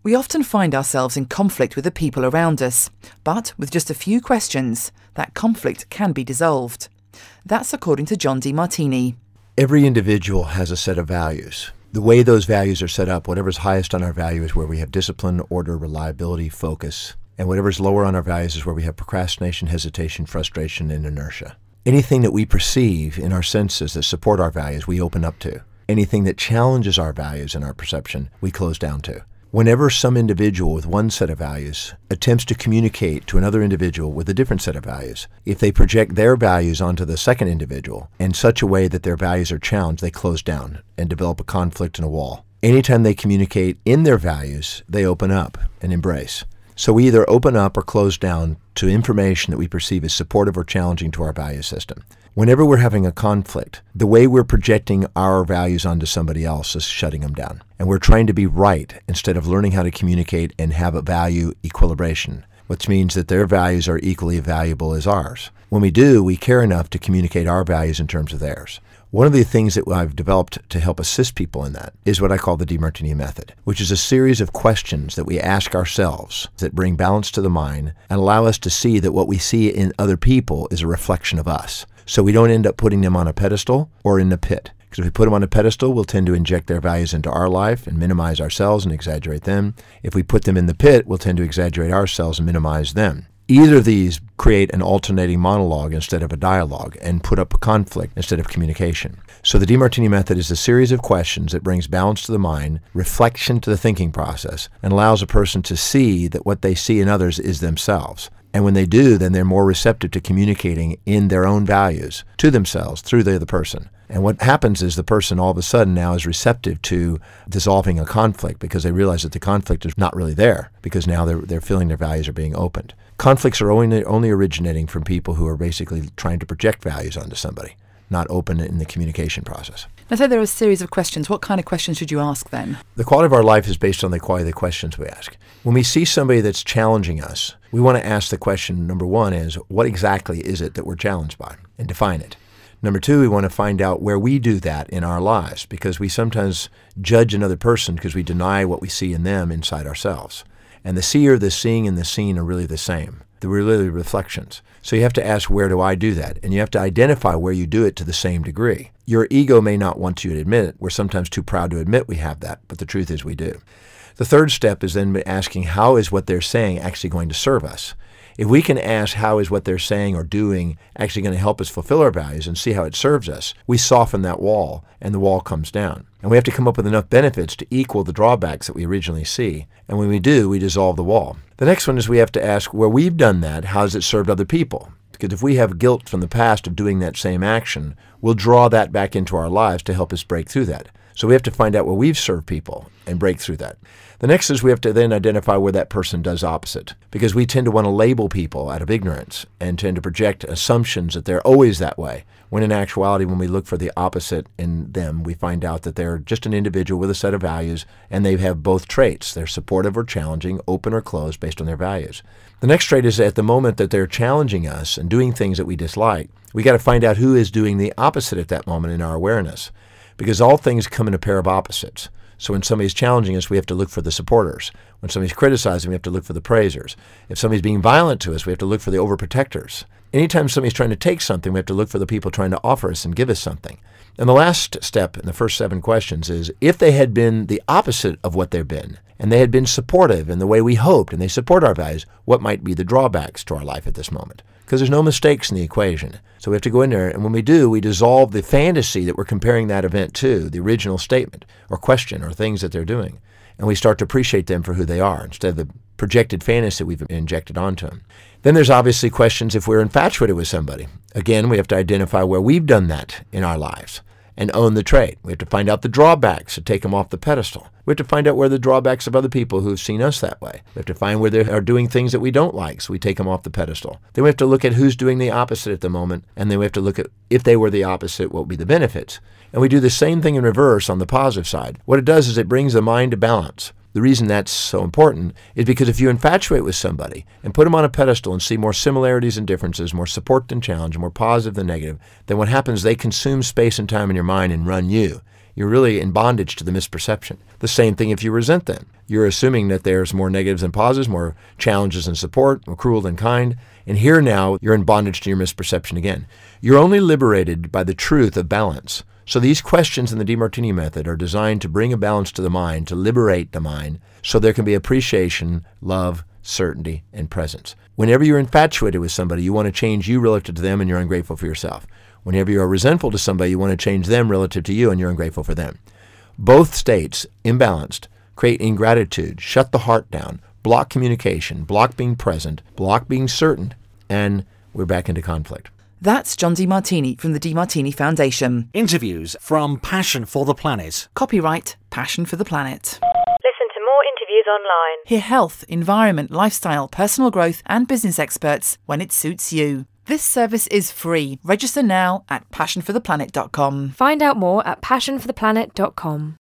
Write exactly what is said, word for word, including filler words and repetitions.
We often find ourselves in conflict with the people around us, but with just a few questions, that conflict can be dissolved. That's according to John Demartini. Every individual has a set of values. The way those values are set up, whatever's highest on our value is where we have discipline, order, reliability, focus. And whatever's lower on our values is where we have procrastination, hesitation, frustration, and inertia. Anything that we perceive in our senses that support our values, we open up to. Anything that challenges our values and our perception, we close down to. Whenever some individual with one set of values attempts to communicate to another individual with a different set of values, if they project their values onto the second individual in such a way that their values are challenged, they close down and develop a conflict and a wall. Anytime they communicate in their values, they open up and embrace. So we either open up or close down to information that we perceive as supportive or challenging to our value system. Whenever we're having a conflict, the way we're projecting our values onto somebody else is shutting them down. And we're trying to be right instead of learning how to communicate and have a value equilibration, which means that their values are equally valuable as ours. When we do, we care enough to communicate our values in terms of theirs. One of the things that I've developed to help assist people in that is what I call the Demartini method, which is a series of questions that we ask ourselves that bring balance to the mind and allow us to see that what we see in other people is a reflection of us. So we don't end up putting them on a pedestal or in the pit. Because if we put them on a pedestal, we'll tend to inject their values into our life and minimize ourselves and exaggerate them. If we put them in the pit, we'll tend to exaggerate ourselves and minimize them. Either of these create an alternating monologue instead of a dialogue and put up a conflict instead of communication. So the Demartini method is a series of questions that brings balance to the mind, reflection to the thinking process, and allows a person to see that what they see in others is themselves. And when they do, then they're more receptive to communicating in their own values to themselves through the other person. And what happens is the person all of a sudden now is receptive to dissolving a conflict because they realize that the conflict is not really there because now they're, they're feeling their values are being opened. Conflicts are only, only originating from people who are basically trying to project values onto somebody, not open in the communication process. Now, say there are a series of questions. What kind of questions should you ask then? The quality of our life is based on the quality of the questions we ask. When we see somebody that's challenging us, we want to ask the question, number one is, what exactly is it that we're challenged by? And define it. Number two, we want to find out where we do that in our lives, because we sometimes judge another person because we deny what we see in them inside ourselves. And the seer, the seeing, and the seen are really the same. They're really reflections. So you have to ask, where do I do that? And you have to identify where you do it to the same degree. Your ego may not want you to admit it. We're sometimes too proud to admit we have that, but the truth is we do. The third step is then asking, how is what they're saying actually going to serve us? If we can ask how is what they're saying or doing actually going to help us fulfill our values and see how it serves us, we soften that wall and the wall comes down. And we have to come up with enough benefits to equal the drawbacks that we originally see. And when we do, we dissolve the wall. The next one is we have to ask where we've done that, how has it served other people? Because if we have guilt from the past of doing that same action, we'll draw that back into our lives to help us break through that. So we have to find out where we've served people and break through that. The next is we have to then identify where that person does opposite, because we tend to want to label people out of ignorance and tend to project assumptions that they're always that way, when in actuality, when we look for the opposite in them, we find out that they're just an individual with a set of values, and they have both traits. They're supportive or challenging, open or closed based on their values. The next trait is at the moment that they're challenging us and doing things that we dislike, we got to find out who is doing the opposite at that moment in our awareness, because all things come in a pair of opposites. So when somebody's challenging us, we have to look for the supporters. When somebody's criticizing, we have to look for the praisers. If somebody's being violent to us, we have to look for the overprotectors. Anytime somebody's trying to take something, we have to look for the people trying to offer us and give us something. And the last step in the first seven questions is, if they had been the opposite of what they've been, and they had been supportive in the way we hoped, and they support our values, what might be the drawbacks to our life at this moment? Because there's no mistakes in the equation. So we have to go in there, and when we do, we dissolve the fantasy that we're comparing that event to, the original statement or question or things that they're doing. And we start to appreciate them for who they are instead of the projected fantasy we've injected onto them. Then there's obviously questions if we're infatuated with somebody. Again, we have to identify where we've done that in our lives and own the trait. We have to find out the drawbacks to take them off the pedestal. We have to find out where the drawbacks of other people who've seen us that way. We have to find where they are doing things that we don't like, so we take them off the pedestal. Then we have to look at who's doing the opposite at the moment, and then we have to look at if they were the opposite, what would be the benefits. And we do the same thing in reverse on the positive side. What it does is it brings the mind to balance. The reason that's so important is because if you infatuate with somebody and put them on a pedestal and see more similarities and differences, more support than challenge, more positive than negative, then what happens, they consume space and time in your mind and run you You're really in bondage to the misperception. The same thing if you resent them. You're assuming that there's more negatives than positives, more challenges than support, more cruel than kind. And here now, you're in bondage to your misperception again. You're only liberated by the truth of balance. So these questions in the DeMartini method are designed to bring a balance to the mind, to liberate the mind, so there can be appreciation, love, certainty, and presence. Whenever you're infatuated with somebody, you want to change you relative to them, and you're ungrateful for yourself. Whenever you're resentful to somebody, you want to change them relative to you, and you're ungrateful for them. Both states, imbalanced, create ingratitude, shut the heart down, block communication, block being present, block being certain, and we're back into conflict. That's John DeMartini from the DeMartini Foundation. Interviews from Passion for the Planet. Copyright Passion for the Planet. Listen to more interviews online. Hear health, environment, lifestyle, personal growth, and business experts when it suits you. This service is free. Register now at passion for the planet dot com. Find out more at passion for the planet dot com.